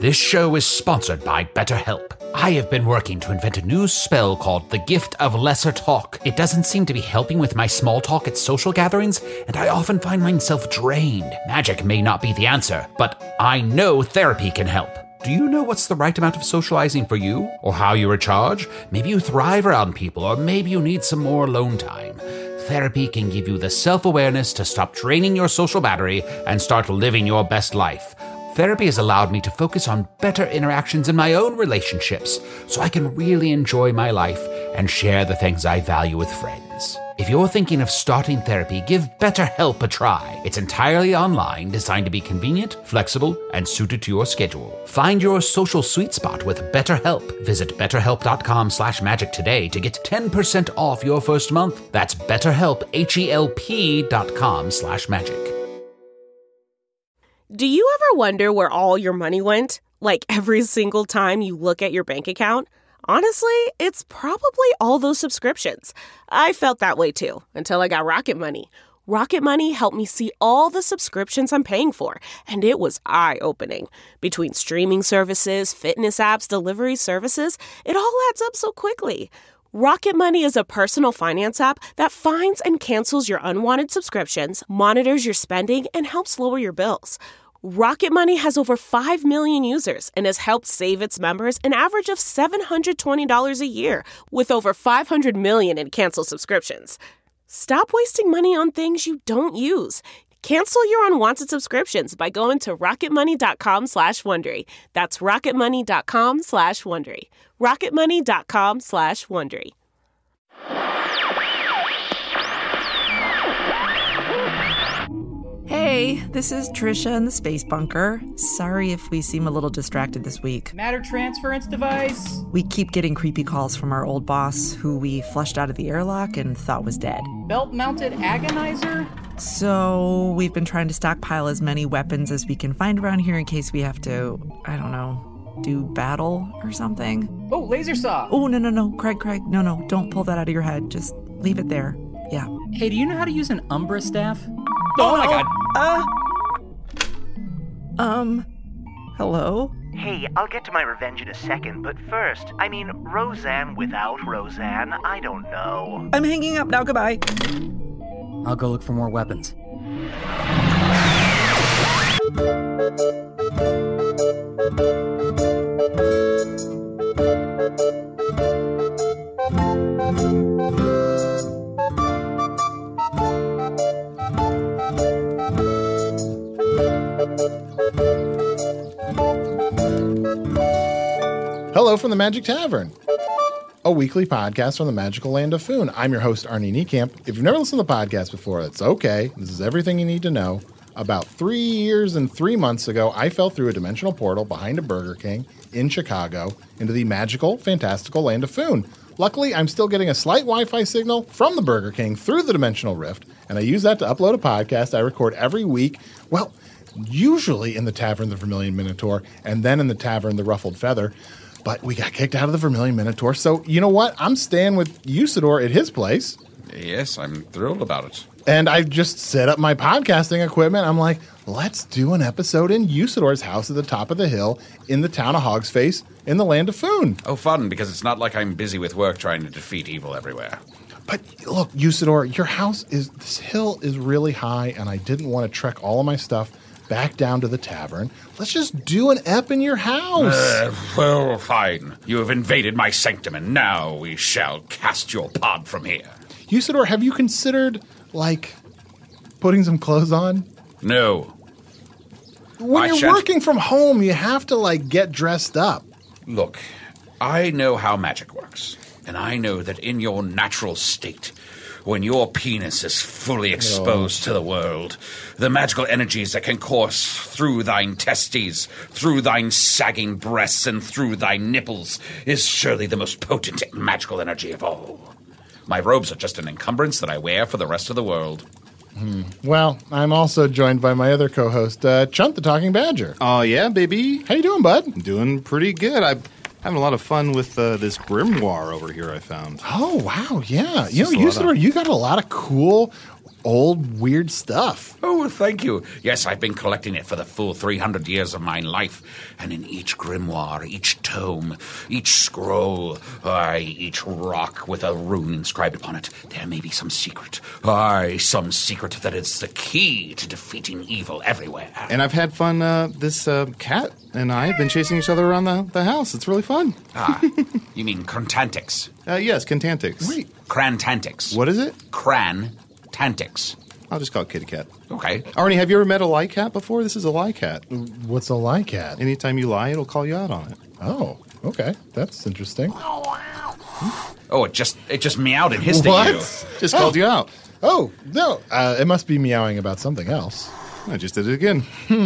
This show is sponsored by BetterHelp. I have been working to invent a new spell called the Gift of Lesser Talk. It doesn't seem to be helping with my small talk at social gatherings, and I often find myself drained. Magic may not be the answer, but I know therapy can help. Do you know what's the right amount of socializing for you? Or how you recharge? Maybe you thrive around people, or maybe you need some more alone time. Therapy can give you the self-awareness to stop draining your social battery and start living your best life. Therapy has allowed me to focus on better interactions in my own relationships, so I can really enjoy my life and share the things I value with friends. If you're thinking of starting therapy, give BetterHelp a try. It's entirely online, designed to be convenient, flexible, and suited to your schedule. Find your social sweet spot with BetterHelp. Visit betterhelp.com/magic today to get 10% off your first month. That's BetterHelp, HELP.com/magic. Do you ever wonder where all your money went? Like every single time you look at your bank account? Honestly, it's probably all those subscriptions. I felt that way too, until I got Rocket Money. Rocket Money helped me see all the subscriptions I'm paying for, and it was eye-opening. Between streaming services, fitness apps, delivery services, it all adds up so quickly. Rocket Money is a personal finance app that finds and cancels your unwanted subscriptions, monitors your spending, and helps lower your bills. Rocket Money has over 5 million users and has helped save its members an average of $720 a year, with over 500 million in canceled subscriptions. Stop wasting money on things you don't use. Cancel your unwanted subscriptions by going to rocketmoney.com/Wondery. That's rocketmoney.com/Wondery. rocketmoney.com/Wondery. Hey, this is Trisha in the Space Bunker. Sorry if we seem a little distracted this week. Matter transference device? We keep getting creepy calls from our old boss, who we flushed out of the airlock and thought was dead. Belt-mounted agonizer? So we've been trying to stockpile as many weapons as we can find around here in case we have to, I don't know, do battle or something. Oh, laser saw! Oh, no, Craig, no, don't pull that out of your head. Just leave it there. Yeah. Hey, do you know how to use an Umbra staff? Oh my god! Hello? Hey, I'll get to my revenge in a second, but first, Roseanne without Roseanne, I don't know. I'm hanging up now, goodbye. I'll go look for more weapons. Hello from the Magic Tavern, a weekly podcast from the magical land of Foon. I'm your host, Arnie Niekamp. If you've never listened to the podcast before, that's okay. This is everything you need to know. About 3 years and 3 months ago, I fell through a dimensional portal behind a Burger King in Chicago into the magical, fantastical land of Foon. Luckily, I'm still getting a slight Wi-Fi signal from the Burger King through the dimensional rift, and I use that to upload a podcast I record every week. Well, usually in the Tavern the Vermilion Minotaur, and then in the Tavern the Ruffled Feather. But we got kicked out of the Vermilion Minotaur, so you know what? I'm staying with Usador at his place. Yes, I'm thrilled about it. And I just set up my podcasting equipment. I'm like, let's do an episode in Usador's house at the top of the hill in the town of Hogsface in the land of Foon. Oh, fun, because it's not like I'm busy with work trying to defeat evil everywhere. But look, Usador, your house this hill is really high, and I didn't want to trek all of my stuff back down to the tavern. Let's just do an ep in your house. Well, fine. You have invaded my sanctum, and now we shall cast your pod from here. Usador, have you considered, putting some clothes on? No. When you're working from home, you have to, get dressed up. Look, I know how magic works, and I know that in your natural state, when your penis is fully exposed to the world, the magical energies that can course through thine testes, through thine sagging breasts, and through thy nipples is surely the most potent magical energy of all. My robes are just an encumbrance that I wear for the rest of the world. Well, I'm also joined by my other co-host, Chunt the Talking Badger. Oh, yeah, baby. How you doing, bud? Doing pretty good. I'm having a lot of fun with this grimoire over here I found. Oh, wow, yeah. Usador, you got a lot of cool old, weird stuff. Oh, thank you. Yes, I've been collecting it for the full 300 years of my life. And in each grimoire, each tome, each scroll, each rock with a rune inscribed upon it, there may be some secret. Some secret that is the key to defeating evil everywhere. And I've had fun. This cat and I have been chasing each other around the house. It's really fun. You mean Crantantix? Yes, Cantantix. Wait. Crantantix. What is it? Crantantix. I'll just call it Kitty Cat. Okay. Arnie, have you ever met a lie cat before? This is a lie cat. What's a lie cat? Anytime you lie, it'll call you out on it. Oh, okay. That's interesting. Oh, it just meowed and hissed What? at you. Just called you out. Oh, no. It must be meowing about something else. I just did it again.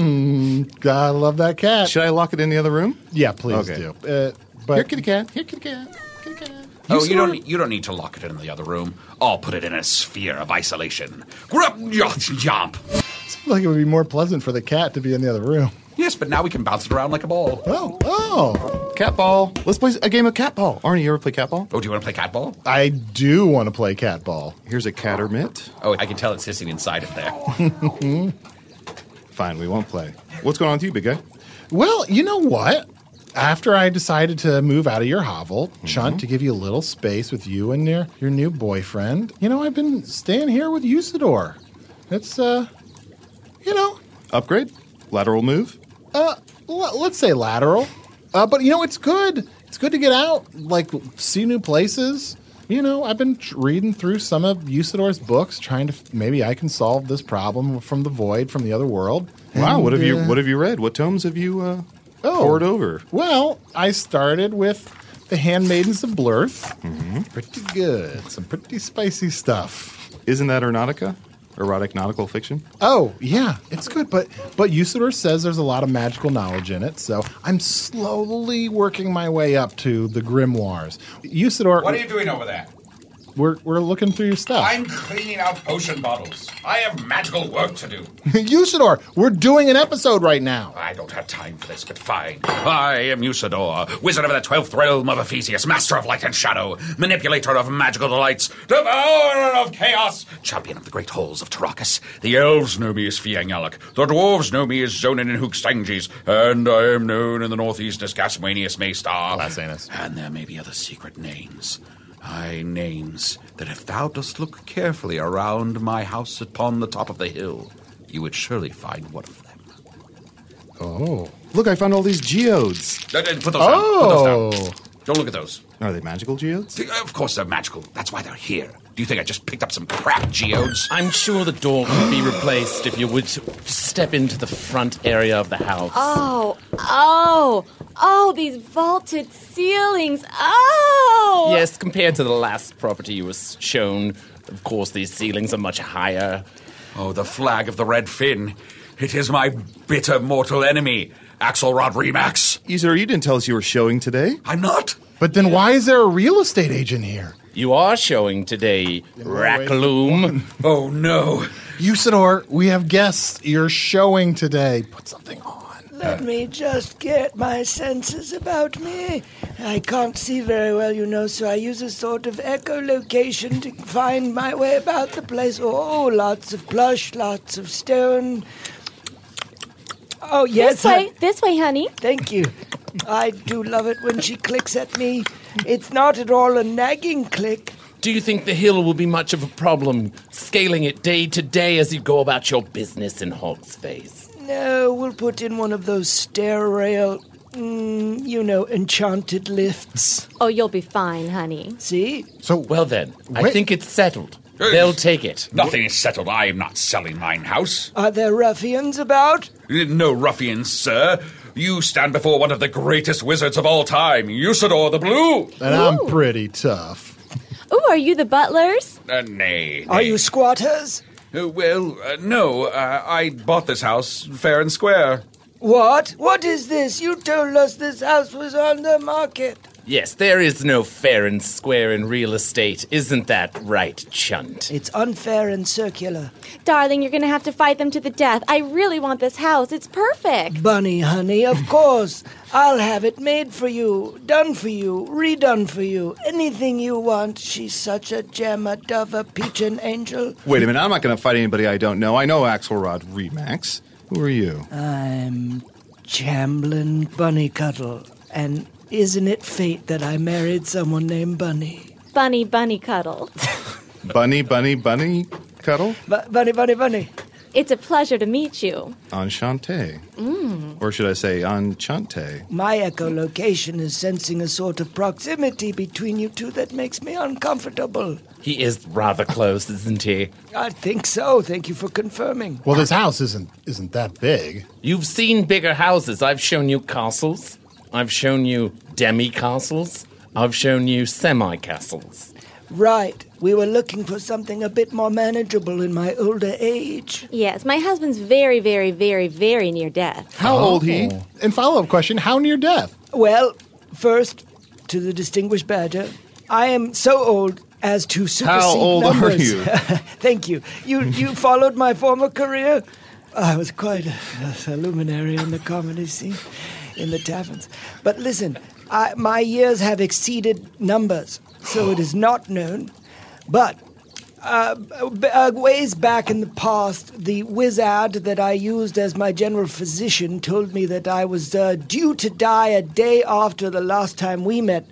I love that cat. Should I lock it in the other room? Yeah, please Okay. do. But Here, Kitty Cat. Here, Kitty Cat. Kitty Cat. You don't need to lock it in the other room. I'll put it in a sphere of isolation. Jump. seems like it would be more pleasant for the cat to be in the other room. Yes, but now we can bounce it around like a ball. Oh. Cat ball. Let's play a game of cat ball. Arnie, you ever play cat ball? Oh, do you want to play cat ball? I do want to play cat ball. Here's a catter mitt. Oh, I can tell it's hissing inside it there. Fine, we won't play. What's going on with you, big guy? Well, you know what? After I decided to move out of your hovel, Chunt, to give you a little space with you and your new boyfriend, I've been staying here with Usador. It's, Upgrade? Lateral move? let's say lateral. But, it's good. It's good to get out, see new places. I've been reading through some of Usador's books, trying to maybe I can solve this problem from the void, from the other world. Wow, And, what have you read? What tomes have you poured over? Well, I started with The Handmaidens of Blurth. Pretty good. Some pretty spicy stuff. Isn't that Erotica? Erotic nautical fiction? Oh, yeah, it's good, but Usador says there's a lot of magical knowledge in it, so I'm slowly working my way up to the grimoires. Usador, What are you doing over there? we're looking through your stuff. I'm cleaning out potion bottles. I have magical work to do. Usador, we're doing an episode right now. I don't have time for this, but fine. I am Usador, wizard of the 12th realm of Ephesius, master of light and shadow, manipulator of magical delights, devourer of chaos, champion of the great halls of Tarakas. The elves know me as Fiangyalak, the dwarves know me as Zonin and Hookstangis, and I am known in the northeast as Gaswanius Maystar. Glasanus. And there may be other secret names. Names that if thou dost look carefully around my house upon the top of the hill, you would surely find one of them. Oh. Look, I found all these geodes. Put those down. Put those down. Don't look at those. Are they magical geodes? Of course they're magical. That's why they're here. Do you think I just picked up some crap geodes? I'm sure the door could be replaced if you would step into the front area of the house. Oh, these vaulted ceilings. Oh! Yes, compared to the last property you was shown, of course these ceilings are much higher. Oh, the flag of the Red Fin. It is my bitter mortal enemy, Axelrod Remax. Usador, you didn't tell us you were showing today. I'm not. But then why is there a real estate agent here? You are showing today, Rackloom. Oh, no. Usador, we have guests. You're showing today. Put something on. Let me just get my senses about me. I can't see very well, so I use a sort of echolocation to find my way about the place. Oh, lots of plush, lots of stone. Oh, yes. This way, honey. Thank you. I do love it when she clicks at me. It's not at all a nagging click. Do you think the hill will be much of a problem, scaling it day to day as you go about your business in Hog's Face? No, we'll put in one of those stair rail, enchanted lifts. Oh, you'll be fine, honey. See? So, Well then, I Wait. think it's settled. They'll take it. Nothing is settled. I am not selling mine house. Are there ruffians about? No ruffians, sir. You stand before one of the greatest wizards of all time, Usador the Blue. and I'm pretty tough. Ooh, are you the butlers? Nay. Are you squatters? No. I bought this house fair and square. What? What is this? You told us this house was on the market. Yes, there is no fair and square in real estate. Isn't that right, Chunt? It's unfair and circular. Darling, you're going to have to fight them to the death. I really want this house. It's perfect. Bunny, honey, of course. I'll have it made for you, done for you, redone for you. Anything you want. She's such a gem, a dove, a peach, an angel. Wait a minute, I'm not going to fight anybody I don't know. I know Axelrod Remax. Who are you? I'm Chamblin Bunnycuddle. And isn't it fate that I married someone named Bunny? Bunny Cuddle. Bunny Cuddle? Bunny. It's a pleasure to meet you. Enchante. Or should I say enchante? My echolocation is sensing a sort of proximity between you two that makes me uncomfortable. He is rather close, isn't he? I think so. Thank you for confirming. Well, this house isn't that big. You've seen bigger houses. I've shown you castles. I've shown you demi-castles. I've shown you semi-castles. Right. We were looking for something a bit more manageable in my older age. Yes, my husband's very, very, very, very near death. How old he? And follow-up question, how near death? Well, first, to the distinguished badger, I am so old as to supersede How old numbers. are you? Thank you. You followed my former career? I was quite a luminary on the comedy scene in the taverns. But listen, my years have exceeded numbers, so it is not known. But ways back in the past, the wizard that I used as my general physician told me that I was due to die a day after the last time we met.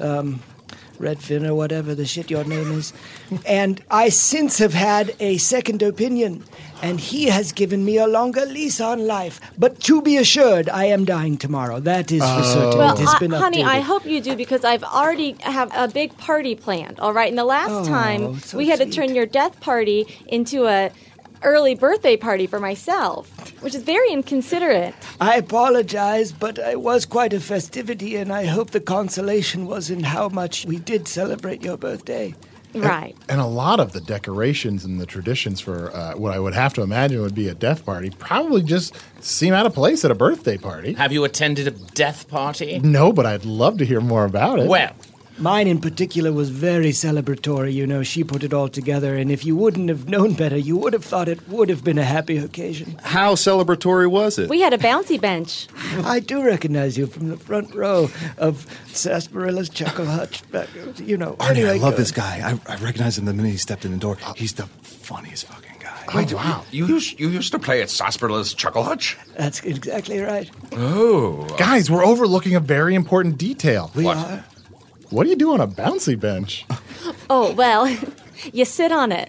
Redfin or whatever the shit your name is. And I since have had a second opinion, and he has given me a longer lease on life. But to be assured, I am dying tomorrow. That is for certain. Well, It has been honey, updated. I hope you do, because I've already have a big party planned, all right? And the last time, so we had to sweet. turn your death party into a early birthday party for myself, which is very inconsiderate. I apologize, but it was quite a festivity, and I hope the consolation was in how much we did celebrate your birthday. Right. And a lot of the decorations and the traditions for what I would have to imagine would be a death party probably just seem out of place at a birthday party. Have you attended a death party? No, but I'd love to hear more about it. Well, Mine in particular was very celebratory, you know. She put it all together, and if you wouldn't have known better, you would have thought it would have been a happy occasion. How celebratory was it? We had a bouncy bench. I do recognize you from the front row of Sasparilla's Chuckle Hutch. You know, Arnie, anyway, I love go. this guy. I recognized him the minute he stepped in the door. He's the funniest fucking guy. Oh, wow. You used to play at Sasparilla's Chuckle Hutch? That's exactly right. Oh. Guys, we're overlooking a very important detail. We What? are. What do you do on a bouncy bench? Oh, well, you sit on it.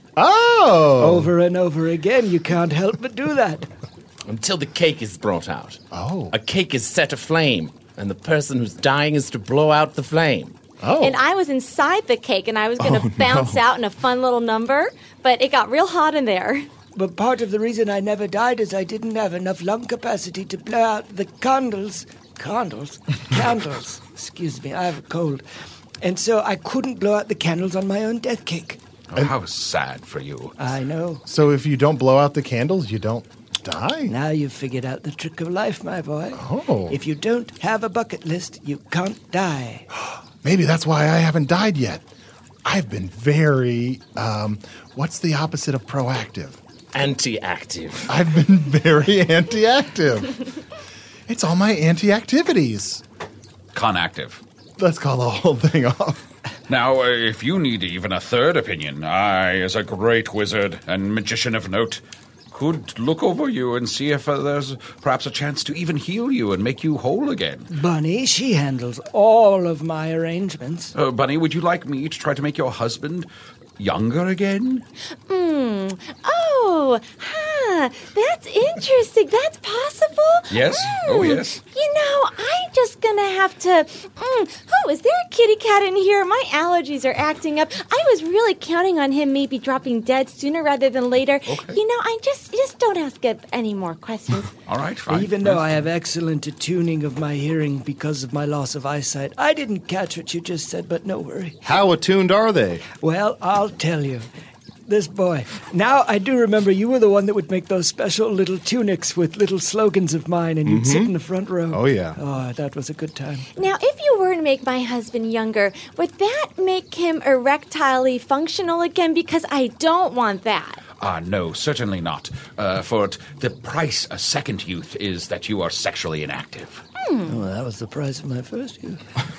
Oh! Over and over again, you can't help but do that. Until the cake is brought out. Oh. A cake is set aflame, and the person who's dying is to blow out the flame. Oh. And I was inside the cake, and I was going to bounce out in a fun little number, but it got real hot in there. But part of the reason I never died is I didn't have enough lung capacity to blow out the candles. Candles? Excuse me, I have a cold. And so I couldn't blow out the candles on my own death cake. Oh, how sad for you. I know. So if you don't blow out the candles, you don't die? Now you've figured out the trick of life, my boy. Oh. If you don't have a bucket list, you can't die. Maybe that's why I haven't died yet. I've been very, what's the opposite of proactive? Anti-active. I've been very anti-active. It's all my anti-activities. Conactive. Let's call the whole thing off. Now, if you need even a third opinion, I, as a great wizard and magician of note, could look over you and see if there's perhaps a chance to even heal you and make you whole again. Bunny, she handles all of my arrangements. Bunny, would you like me to try to make your husband younger again? Oh, that's interesting. That's possible? Yes. Oh, yes. You know, I'm just going to have to... Oh, is there a kitty cat in here? My allergies are acting up. I was really counting on him maybe dropping dead sooner rather than later. Okay. You know, I just don't ask any more questions. All right, fine. Even though I have excellent attuning of my hearing because of my loss of eyesight, I didn't catch what you just said, but no worry. How attuned are they? Well, I'll tell you. This boy. Now, I do remember you were the one that would make those special little tunics with little slogans of mine, and you'd sit in the front row. Oh, yeah. Oh, that was a good time. Now, if you were to make my husband younger, would that make him erectilely functional again? Because I don't want that. No, certainly not. For the price of second youth is that you are sexually inactive. Oh, that was the price of my first use.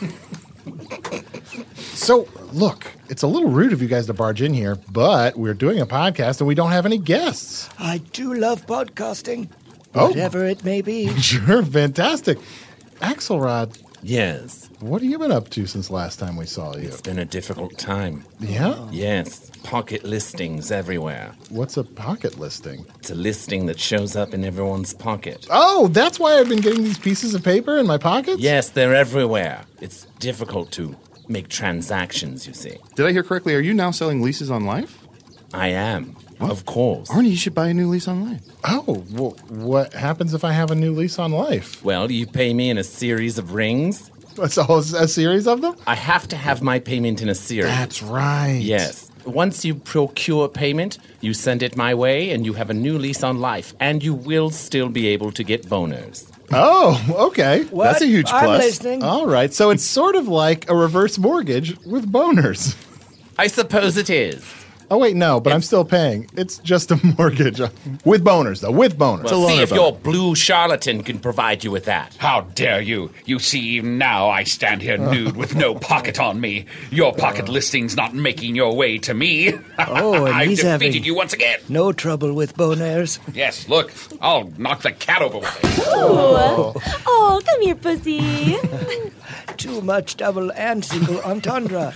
So, look, it's a little rude of you guys to barge in here, but we're doing a podcast and we don't have any guests. I do love podcasting, Oh. whatever it may be. Sure, fantastic. Axelrod, Yes, what have you been up to since last time we saw you? it's been a difficult time. Yeah? Yes, pocket listings everywhere. What's a pocket listing? It's a listing that shows up in everyone's pocket. Oh, that's why I've been getting these pieces of paper in my pockets? Yes, they're everywhere. It's difficult to make transactions, you see. Did I hear correctly? Are you now selling leases on life? I am, of course. Arnie, you should buy a new lease on life. Oh, well, what happens if I have a new lease on life? Well, you pay me in a series of rings. So, a series of them? I have to have my payment in a series. That's right. Yes. Once you procure payment, you send it my way, and you have a new lease on life, and you will still be able to get boners. Oh, okay. What? That's a huge I'm plus. listening. All right. So it's sort of like a reverse mortgage with boners. I suppose it is. Oh, wait, no, but I'm still paying. It's just a mortgage. With boners, though. With boners. Well, see if your blue charlatan can provide you with that. How dare you? You see, even now I stand here nude with no pocket on me. Your pocket listing's not making your way to me. Oh, and I've he's defeated having you once again. no trouble with bonairs. Yes, look, I'll knock the cat over with it. Oh, come here, pussy. Too much double and single entendre.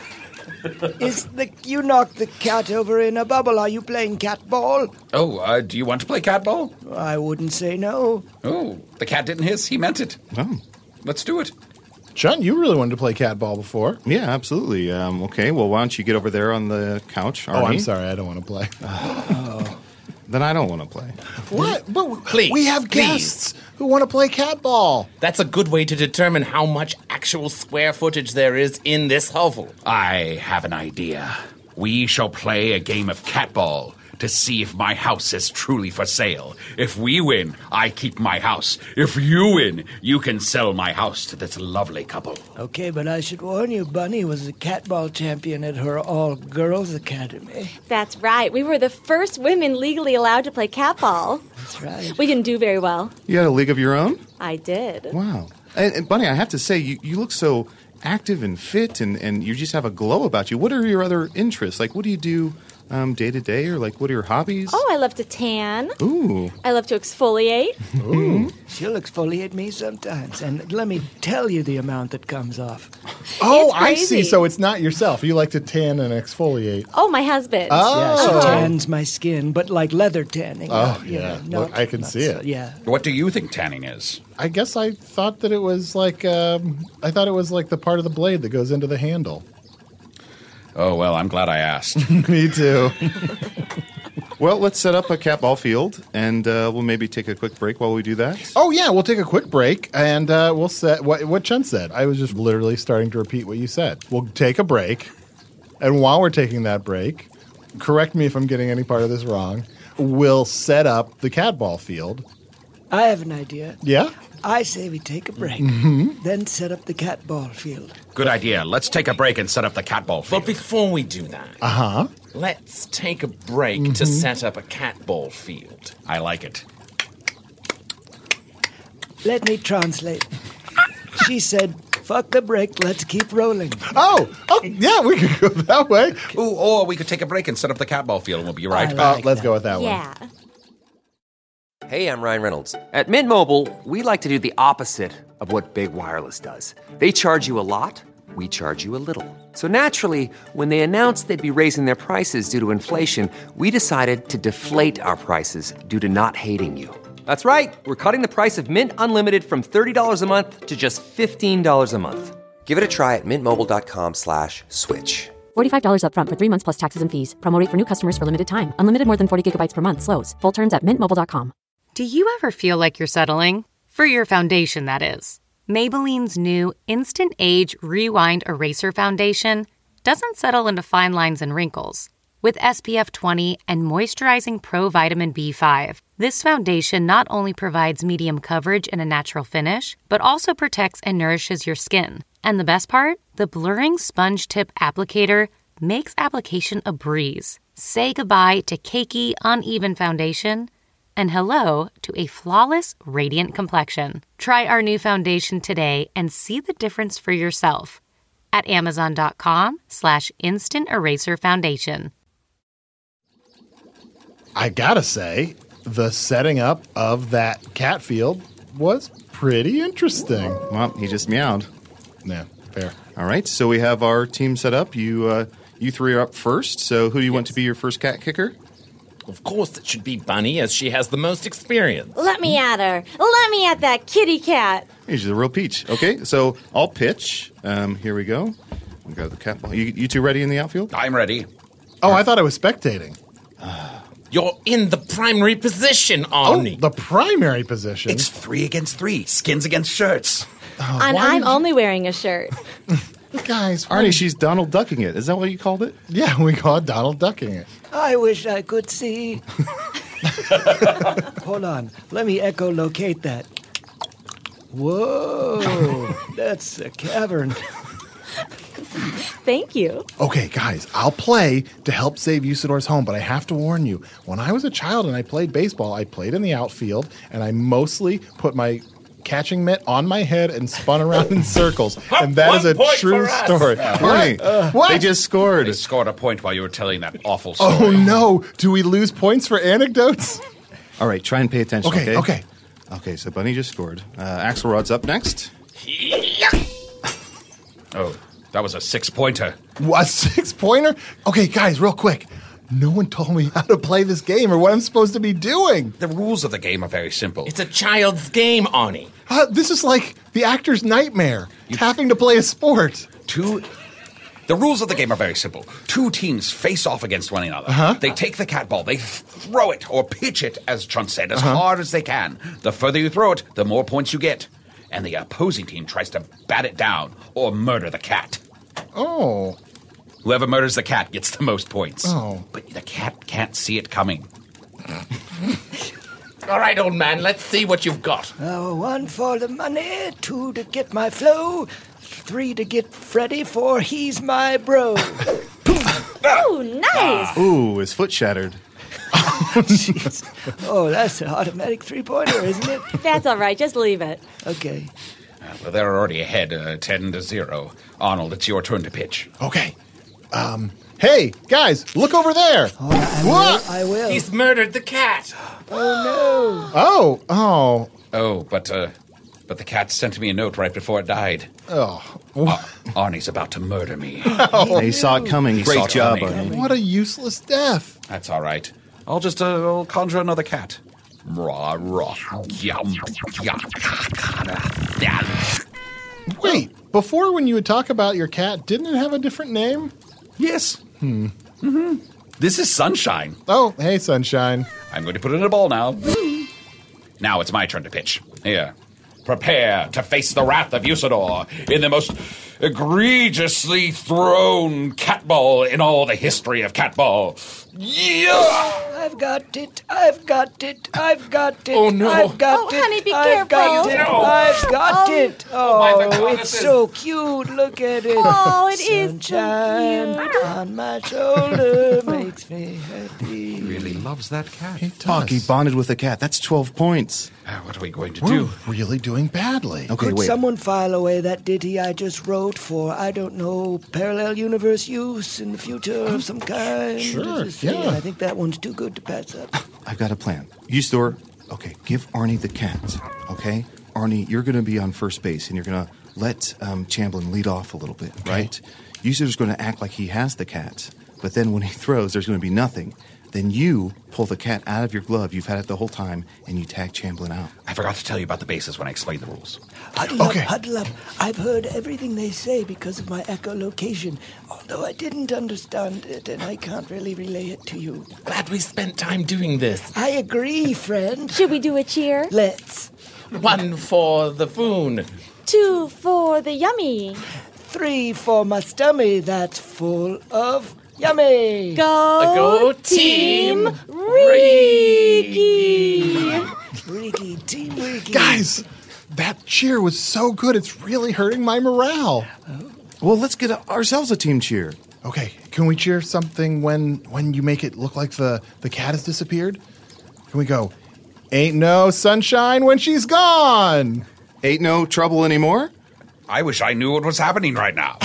You knocked the cat over in a bubble. Are you playing cat ball? Oh, do you want to play cat ball? I wouldn't say no. Oh, the cat didn't hiss. He meant it. Oh. Let's do it. John, you really wanted to play cat ball before. Yeah, absolutely. Okay, well, why don't you get over there on the couch, Arnie? Oh, I'm sorry. I don't want to play. Then I don't want to play. What? But Please, we have guests who want to play cat ball. That's a good way to determine how much actual square footage there is in this hovel. I have an idea. We shall play a game of cat ball to see if my house is truly for sale. If we win, I keep my house. If you win, you can sell my house to this lovely couple. Okay, but I should warn you, Bunny was a cat ball champion at her all-girls academy. That's right. We were the first women legally allowed to play cat ball. That's right. We didn't do very well. You had a league of your own? I did. Wow. And Bunny, I have to say, you look so active and fit, and you just have a glow about you. What are your other interests? Like, what do you do day to day, or like, what are your hobbies? Oh, I love to tan. Ooh. I love to exfoliate. Ooh. She'll exfoliate me sometimes, and let me tell you the amount that comes off. Oh, It's I see. crazy. So it's not yourself. You like to tan and exfoliate. Oh, my husband. Yeah, Oh. she tans my skin, but like leather tanning. Oh, not, you yeah. know, Look, I can see it. Yeah. What do you think tanning is? I guess I thought that it was like I thought it was like the part of the blade that goes into the handle. Oh, well, I'm glad I asked. Me too. Well, let's set up a cat ball field, and we'll maybe take a quick break while we do that. Oh yeah, we'll take a quick break and we'll set what Chen said. I was just literally starting to repeat what you said. We'll take a break, and while we're taking that break, correct me if I'm getting any part of this wrong. We'll set up the cat ball field. I have an idea. Yeah. I say we take a break, then set up the cat ball field. Good idea. Let's take a break and set up the cat ball But field. before we do that, let's take a break to set up a cat ball field. I like it. Let me translate. She said, fuck the break, let's keep rolling. Oh, yeah, we could go that way. Ooh, or we could take a break and set up the cat ball field, and we'll be right I back. like Let's that. go with that one. Yeah. Hey, I'm Ryan Reynolds. At Mint Mobile, we like to do the opposite of what Big Wireless does. They charge you a lot, we charge you a little. So naturally, when they announced they'd be raising their prices due to inflation, we decided to deflate our prices due to not hating you. That's right. We're cutting the price of Mint Unlimited from $30 a month to just $15 a month. Give it a try at mintmobile.com/switch. $45 up front for 3 months plus taxes and fees. Promo rate for new customers for limited time. Unlimited more than 40 gigabytes per month. Slows full terms at mintmobile.com. Do you ever feel like you're settling? For your foundation, that is. Maybelline's new Instant Age Rewind Eraser Foundation doesn't settle into fine lines and wrinkles. With SPF 20 and moisturizing Pro Vitamin B5, this foundation not only provides medium coverage and a natural finish, but also protects and nourishes your skin. And the best part? The blurring sponge tip applicator makes application a breeze. Say goodbye to cakey, uneven foundation and hello to a flawless, radiant complexion. Try our new foundation today and see the difference for yourself at Amazon.com/Instant Eraser Foundation. I gotta say, the setting up of that cat field was pretty interesting. Well, he just meowed. Yeah, fair. All right, so we have our team set up. You three are up first. So who do you want to be your first cat kicker? Of course it should be Bunny, as she has the most experience. Let me at her. Let me at that kitty cat. She's a real peach. Okay, so I'll pitch. Here we go. We got the cat ball. You two ready in the outfield? I'm ready. Oh, I thought I was spectating. You're in the primary position, Arnie. Oh, the primary position? It's 3 against 3. Skins against shirts. And I'm only wearing a shirt. Guys, Arnie, she's Donald Ducking it. Is that what you called it? Yeah, we call it Donald Ducking it. I wish I could see. Hold on. Let me echolocate that. Whoa. That's a cavern. Thank you. Okay, guys, I'll play to help save Usador's home, but I have to warn you, when I was a child and I played baseball, I played in the outfield, and I mostly put my catching mitt on my head and spun around in circles. And that is a true story. What? They just scored. They scored a point while you were telling that awful story. Oh, no. Do we lose points for anecdotes? All right, try and pay attention, okay? Okay. Okay, so Bunny just scored. Axelrod's up next. Oh, that was a 6-pointer. What, a 6-pointer? Okay, guys, real quick. No one told me how to play this game or what I'm supposed to be doing. The rules of the game are very simple. It's a child's game, Arnie. This is like the actor's nightmare, having to play a sport. The rules of the game are very simple. 2 teams face off against one another. They take the cat ball, they throw it or pitch it, as Chunt said, as hard as they can. The further you throw it, the more points you get. And the opposing team tries to bat it down or murder the cat. Oh. Whoever murders the cat gets the most points. Oh. But the cat can't see it coming. All right, old man, let's see what you've got. 1 for the money, 2 to get my flow, 3 to get Freddy, for he's my bro. Oh, nice. Ooh, his foot shattered. Jeez. Oh, that's an automatic 3-pointer, isn't it? That's all right. Just leave it. Okay. Well, they're already ahead, 10-0. Arnold, it's your turn to pitch. Okay. Hey, guys, look over there. I will. He's murdered the cat. Oh, no. Oh, but the cat sent me a note right before it died. Oh. Arnie's about to murder me. He saw it coming. Great job, Arnie. What a useless death. That's all right. I'll just I'll conjure another cat. Wait, before when you would talk about your cat, didn't it have a different name? Yes. This is Sunshine. Oh, hey, Sunshine. I'm going to put it in a ball now. Now it's my turn to pitch. Here. Prepare to face the wrath of Usador in the most egregiously thrown cat ball in all the history of cat ball. Yeah! I've got it. I've got it. I've got it. Oh, no. I've got it. Honey, be I've careful. got it. I've got it. my Oh, God, it's this so cute. Look at it. Oh, it is so Sunshine cute. on my shoulder makes me happy. He really loves that cat. Fuck, he bonded with the cat. That's 12 points. What are we going to We're do? really doing badly. Okay, Could wait. someone file away that ditty I just wrote for, I don't know, parallel universe use in the future of some kind? Sure, Just saying, yeah. I think that one's too good to pass up. I've got a plan. Usador, okay, give Arnie the cat, okay? Arnie, you're going to be on first base, and you're going to let Chamberlain lead off a little bit, right? Usador's going to act like he has the cat, but then when he throws, there's going to be nothing. Then you pull the cat out of your glove, you've had it the whole time, and you tag Chamberlain out. I forgot to tell you about the bases when I explained the rules. Huddle up, huddle up. I've heard everything they say because of my echolocation, although I didn't understand it, and I can't really relay it to you. Glad we spent time doing this. I agree, friend. Should we do a cheer? Let's. 1 for the foon. 2 for the yummy. 3 for my stummy that's full of yummy. Go Team Riki. Riki, Team Riki. Guys, that cheer was so good, it's really hurting my morale. Well, let's get ourselves a team cheer. Okay, can we cheer something when you make it look like the cat has disappeared? Can we go, Ain't no sunshine when she's gone. Ain't no trouble anymore? I wish I knew what was happening right now.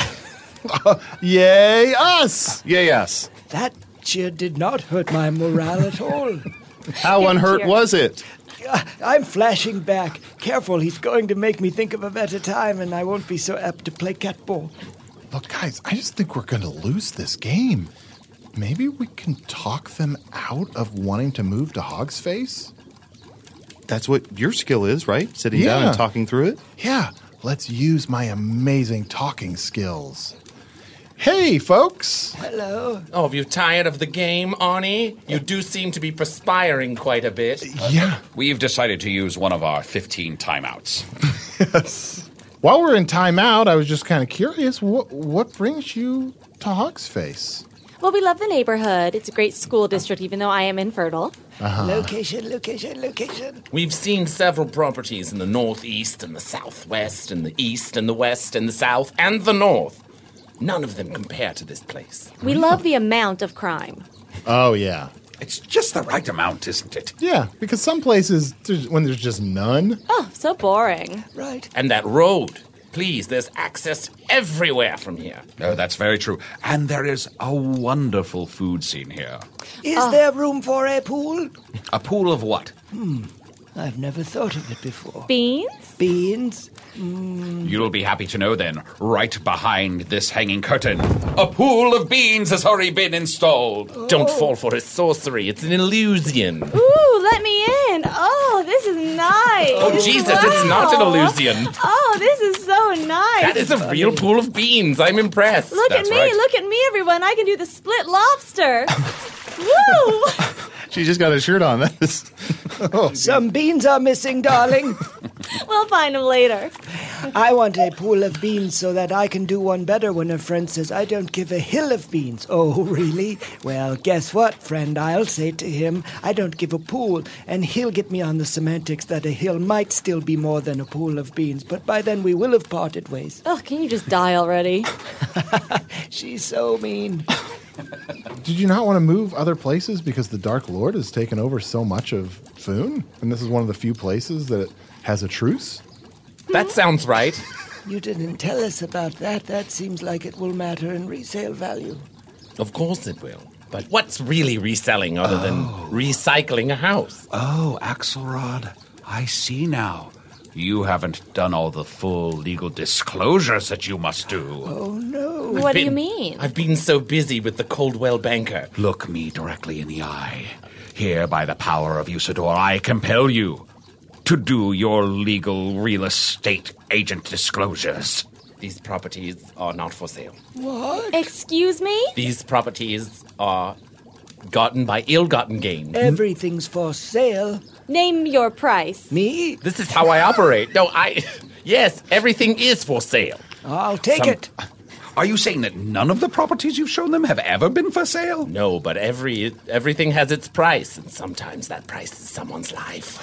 Yay, us! Yay, us. That cheer did not hurt my morale at all. How unhurt was it? I'm flashing back. Careful, he's going to make me think of a better time, and I won't be so apt to play catball. Look, guys, I just think we're going to lose this game. Maybe we can talk them out of wanting to move to Hog's Face? That's what your skill is, right? Sitting down and talking through it? Yeah, let's use my amazing talking skills. Hey, folks! Hello. Oh, have you tired of the game, Arnie? You do seem to be perspiring quite a bit. Yeah. We've decided to use one of our 15 timeouts. Yes. While we're in timeout, I was just kind of curious, what brings you to Hog's Face? Well, we love the neighborhood. It's a great school district, even though I am infertile. Location. We've seen several properties in the northeast and the southwest and the east and the west and the south and the north. None of them compare to this place. We love the amount of crime. Oh, yeah. It's just the right amount, isn't it? Yeah, because some places, when there's just none. Oh, so boring. Right. And that road. Please, there's access everywhere from here. No, that's very true. And there is a wonderful food scene here. Is there room for a pool? A pool of what? I've never thought of it before. Beans? Beans? You'll be happy to know then, right behind this hanging curtain, a pool of beans has already been installed. Don't fall for his sorcery. It's an illusion. Ooh, let me in. Oh, this is nice. Oh, Jesus, it's not an illusion. Oh, this is so nice. That is a real pool of beans. I'm impressed. Look at me, everyone. I can do the split lobster. Woo! She just got a shirt on. Some beans are missing, darling. We'll find them later. I want a pool of beans so that I can do one better when a friend says, I don't give a hill of beans. Oh, really? Well, guess what, friend? I'll say to him, I don't give a pool. And he'll get me on the semantics that a hill might still be more than a pool of beans. But by then we will have parted ways. Oh, can you just die already? She's so mean. Did you not want to move other places because the Dark Lord has taken over so much of Foon? And this is one of the few places that has a truce? That sounds right. You didn't tell us about that. That seems like it will matter in resale value. Of course it will. But what's really reselling other than recycling a house? Oh, Axelrod, I see now. You haven't done all the full legal disclosures that you must do. Oh, no. What do you mean? I've been so busy with the Coldwell banker. Look me directly in the eye. Here, by the power of Usador, I compel you to do your legal real estate agent disclosures. These properties are not for sale. What? Excuse me? These properties are gotten by ill-gotten gains. Everything's for sale. Name your price. Me? This is how I operate. Yes, everything is for sale. I'll take it. Are you saying that none of the properties you've shown them have ever been for sale? No, but everything has its price, and sometimes that price is someone's life.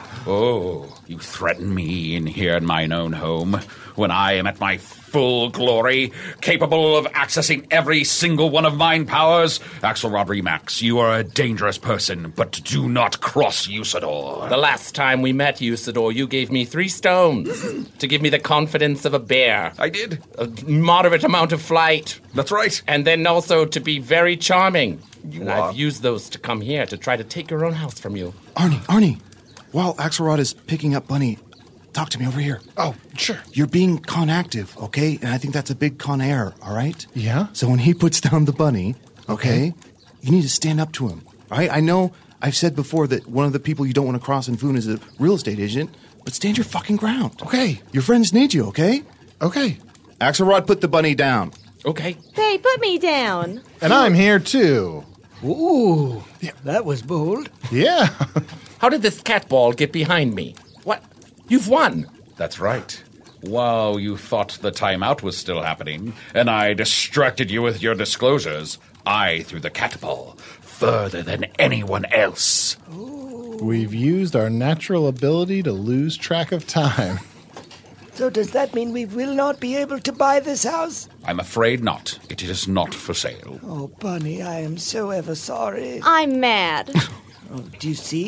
Oh, you threaten me in here in mine own home when I am at my full glory, capable of accessing every single one of mine powers? Axelrod Remax, you are a dangerous person, but do not cross Usador. The last time we met, Usador, you gave me 3 stones to give me the confidence of a bear. I did. A moderate amount of flight. That's right. And then also to be very charming. I've used those to come here to try to take your own house from you. Arnie, while Axelrod is picking up Bunny, talk to me over here. Oh, sure. You're being con active, okay? And I think that's a big con error, all right? Yeah? So when he puts down the bunny, okay, you need to stand up to him, all right? I know I've said before that one of the people you don't want to cross in Foon is a real estate agent, but stand your fucking ground. Okay. Your friends need you, okay? Okay. Axelrod, put the bunny down. Okay. Hey, put me down. And I'm here, too. Ooh, that was bold. Yeah. How did this cat ball get behind me? What? You've won. That's right. While you thought the timeout was still happening, and I distracted you with your disclosures, I threw the cat ball further than anyone else. We've used our natural ability to lose track of time. So does that mean we will not be able to buy this house? I'm afraid not. It is not for sale. Oh, Bunny, I am so ever sorry. I'm mad. Oh, do you see?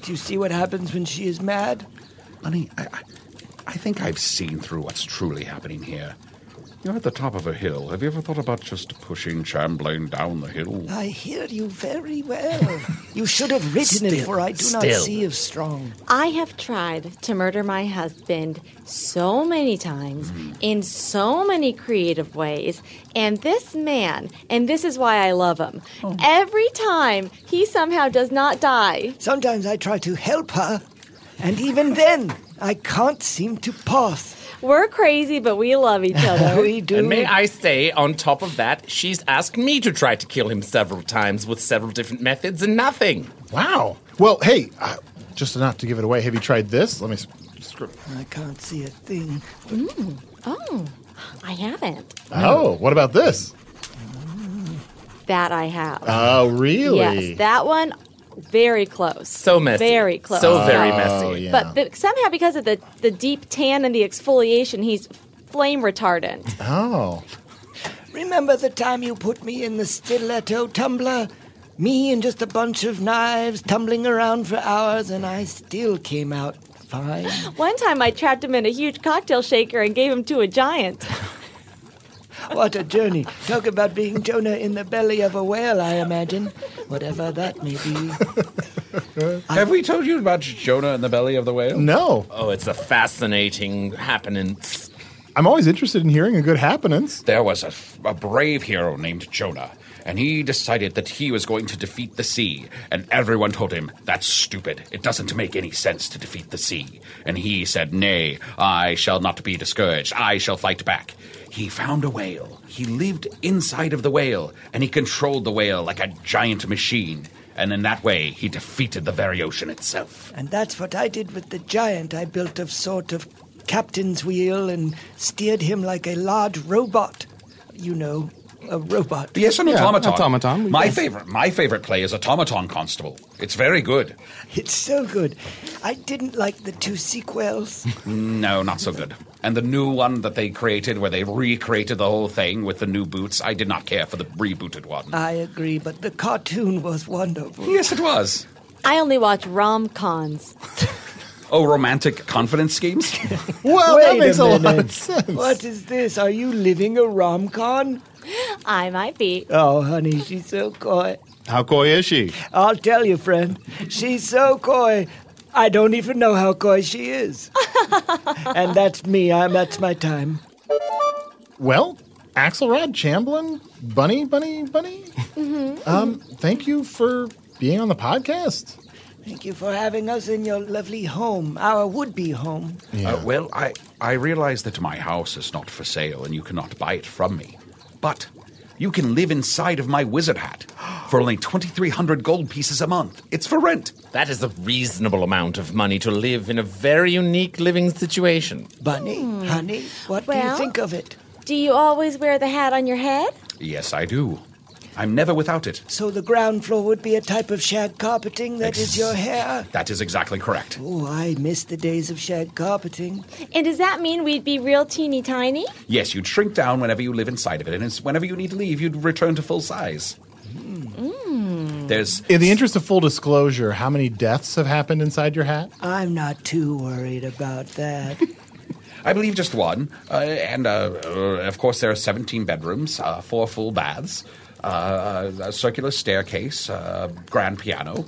Do you see what happens when she is mad? Honey, I think I've seen through what's truly happening here. You're at the top of a hill. Have you ever thought about just pushing Chamberlain down the hill? I hear you very well. You should have written it, for I do not see as strong. I have tried to murder my husband so many times, in so many creative ways, and this man, and this is why I love him, every time he somehow does not die. Sometimes I try to help her, and even then, I can't seem to pass. We're crazy, but we love each other. We do. And may I say, on top of that, she's asked me to try to kill him several times with several different methods and nothing. Wow. Well, hey, just not to give it away, have you tried this? Let me script. I can't see a thing. Oh, I haven't. Oh, what about this? That I have. Oh, really? Yes, that one, very close. So messy. Very close. So very messy. Yeah. But somehow, because of the deep tan and the exfoliation, he's flame retardant. Oh. Remember the time you put me in the stiletto tumbler? Me and just a bunch of knives tumbling around for hours, and I still came out fine. One time I trapped him in a huge cocktail shaker and gave him to a giant. What a journey. Talk about being Jonah in the belly of a whale, I imagine. Whatever that may be. Have we told you about Jonah in the belly of the whale? No. Oh, it's a fascinating happenings. I'm always interested in hearing a good happenings. There was a brave hero named Jonah, and he decided that he was going to defeat the sea, and everyone told him, that's stupid. It doesn't make any sense to defeat the sea. And he said, nay, I shall not be discouraged. I shall fight back. He found a whale. He lived inside of the whale, and he controlled the whale like a giant machine. And in that way, he defeated the very ocean itself. And that's what I did with the giant. I built a sort of captain's wheel and steered him like a large robot. You know, a robot. Yes, an automaton. Automaton. My favorite play is Automaton Constable. It's very good. It's so good. I didn't like the 2 sequels. No, not so good. And the new one that they created, where they recreated the whole thing with the new boots, I did not care for the rebooted one. I agree, but the cartoon was wonderful. Yes, it was. I only watch rom-cons. Oh, romantic confidence schemes? Well, that makes a lot of sense. What is this? Are you living a rom-con? I might be. Oh, honey, she's so coy. How coy is she? I'll tell you, friend. She's so coy. I don't even know how coy she is. And that's me. That's my time. Well, Axelrod, Chamberlain, Bunny. Thank you for being on the podcast. Thank you for having us in your lovely home, our would-be home. Yeah. Well, I realize that my house is not for sale and you cannot buy it from me. But you can live inside of my wizard hat for only 2,300 gold pieces a month. It's for rent. That is a reasonable amount of money to live in a very unique living situation. Bunny, honey, what do you think of it? Do you always wear the hat on your head? Yes, I do. I'm never without it. So the ground floor would be a type of shag carpeting that is your hair? That is exactly correct. Oh, I miss the days of shag carpeting. And does that mean we'd be real teeny tiny? Yes, you'd shrink down whenever you live inside of it, and whenever you need to leave, you'd return to full size. There's... In the interest of full disclosure, how many deaths have happened inside your hat? I'm not too worried about that. I believe just one. And, of course, there are 17 bedrooms, 4 full baths, a circular staircase, grand piano,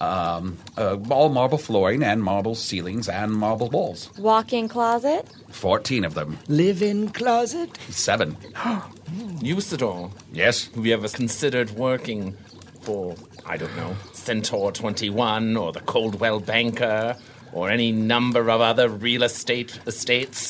all marble flooring and marble ceilings and marble walls. Walk-in closet? 14 of them. Live-in closet? 7. Usador. Yes? Have you ever considered working for, I don't know, Centaur 21 or the Coldwell Banker or any number of other real estates?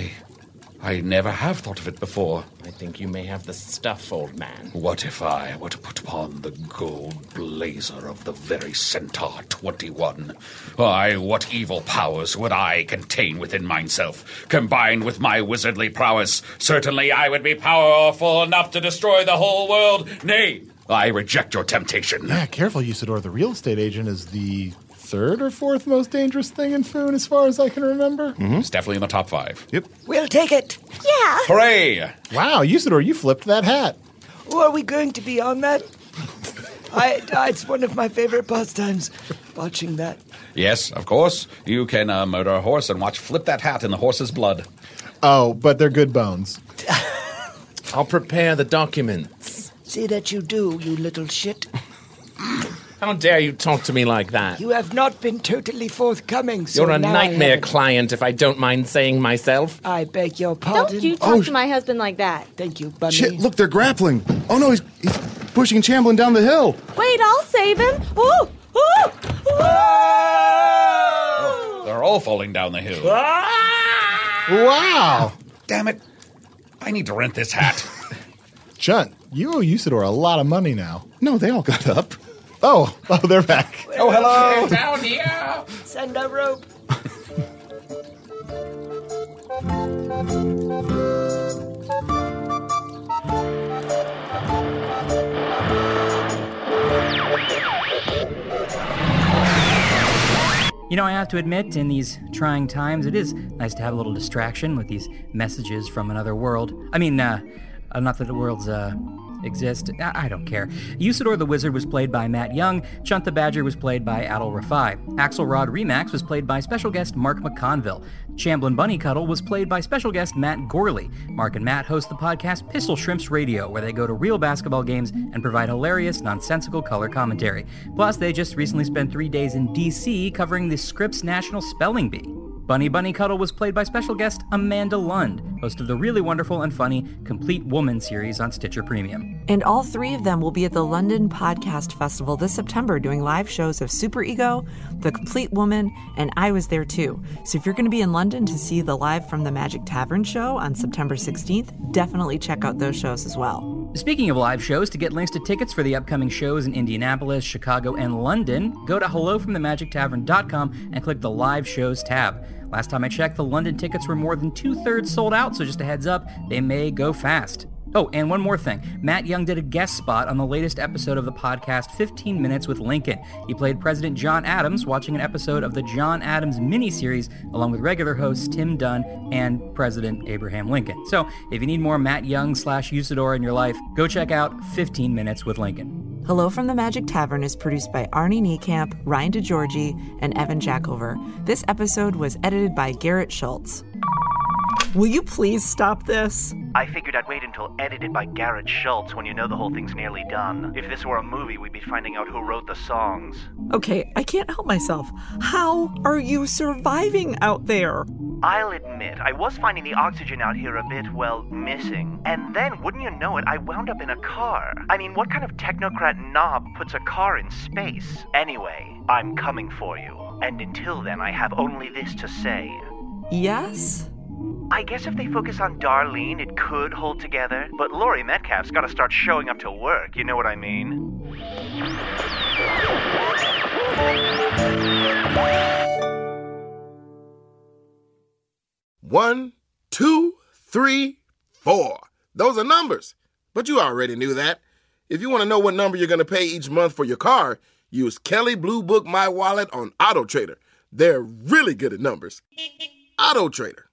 I never have thought of it before. I think you may have the stuff, old man. What if I were to put upon the gold blazer of the very Centaur 21? Why, what evil powers would I contain within myself? Combined with my wizardly prowess, certainly I would be powerful enough to destroy the whole world. Nay, I reject your temptation. Yeah, careful, Usador. The real estate agent is the 3rd or 4th most dangerous thing in Foon, as far as I can remember. It's definitely in the top 5. Yep. We'll take it. Yeah. Hooray! Wow, Usador, you flipped that hat. Oh, are we going to be on that? It's one of my favorite pastimes, watching that. Yes, of course. You can murder a horse and watch Flip That Hat in the horse's blood. Oh, but they're good bones. I'll prepare the documents. See that you do, you little shit. How dare you talk to me like that? You have not been totally forthcoming, so You're a now nightmare client, if I don't mind saying myself. I beg your pardon. Don't you talk to my husband like that. Thank you, Bunny. Shit, look, they're grappling. Oh, no, he's pushing Chamblin down the hill. Wait, I'll save him. Ooh! Ooh! Oh, they're all falling down the hill. Wow. Damn it. I need to rent this hat. Chunt, you owe Usador a lot of money now. No, they all got up. Oh, they're back. Oh, hello. Down here. Send a rope. You know, I have to admit, in these trying times, it is nice to have a little distraction with these messages from another world. I mean, not that the worlds, exist. I don't care. Usador the Wizard was played by Matt Young. Chunt the Badger was played by Adil Rafai. Axelrod Remax was played by special guest Mark McConville. Chamblin Bunnycuddle was played by special guest Matt Gorley. Mark and Matt host the podcast Pistol Shrimps Radio, where they go to real basketball games and provide hilarious, nonsensical color commentary. Plus, they just recently spent 3 days in D.C. covering the Scripps National Spelling Bee. Bunny Bunnycuddle was played by special guest Amanda Lund, host of the really wonderful and funny Complete Woman series on Stitcher Premium. And all three of them will be at the London Podcast Festival this September doing live shows of Super Ego, The Complete Woman, and I Was There Too. So if you're going to be in London to see the Live from the Magic Tavern show on September 16th, definitely check out those shows as well. Speaking of live shows, to get links to tickets for the upcoming shows in Indianapolis, Chicago, and London, go to hellofromthemagictavern.com and click the Live Shows tab. Last time I checked, the London tickets were more than 2/3 sold out, so just a heads up, they may go fast. Oh, and one more thing. Matt Young did a guest spot on the latest episode of the podcast 15 Minutes with Lincoln. He played President John Adams watching an episode of the John Adams miniseries along with regular hosts Tim Dunn and President Abraham Lincoln. So if you need more Matt Young / Usador in your life, go check out 15 Minutes with Lincoln. Hello from the Magic Tavern is produced by Arnie Niekamp, Ryan DeGiorgi, and Evan Jackover. This episode was edited by Garrett Schultz. Will you please stop this? I figured I'd wait until edited by Garrett Schultz when you know the whole thing's nearly done. If this were a movie, we'd be finding out who wrote the songs. Okay, I can't help myself. How are you surviving out there? I'll admit, I was finding the oxygen out here a bit, well, missing. And then, wouldn't you know it, I wound up in a car. I mean, what kind of technocrat knob puts a car in space? Anyway, I'm coming for you. And until then, I have only this to say. Yes? I guess if they focus on Darlene, it could hold together. But Laurie Metcalf's gotta start showing up to work, you know what I mean? One, 2, 3, 4. Those are numbers. But you already knew that. If you want to know what number you're going to pay each month for your car, use Kelley Blue Book My Wallet on Auto Trader. They're really good at numbers. Auto Trader.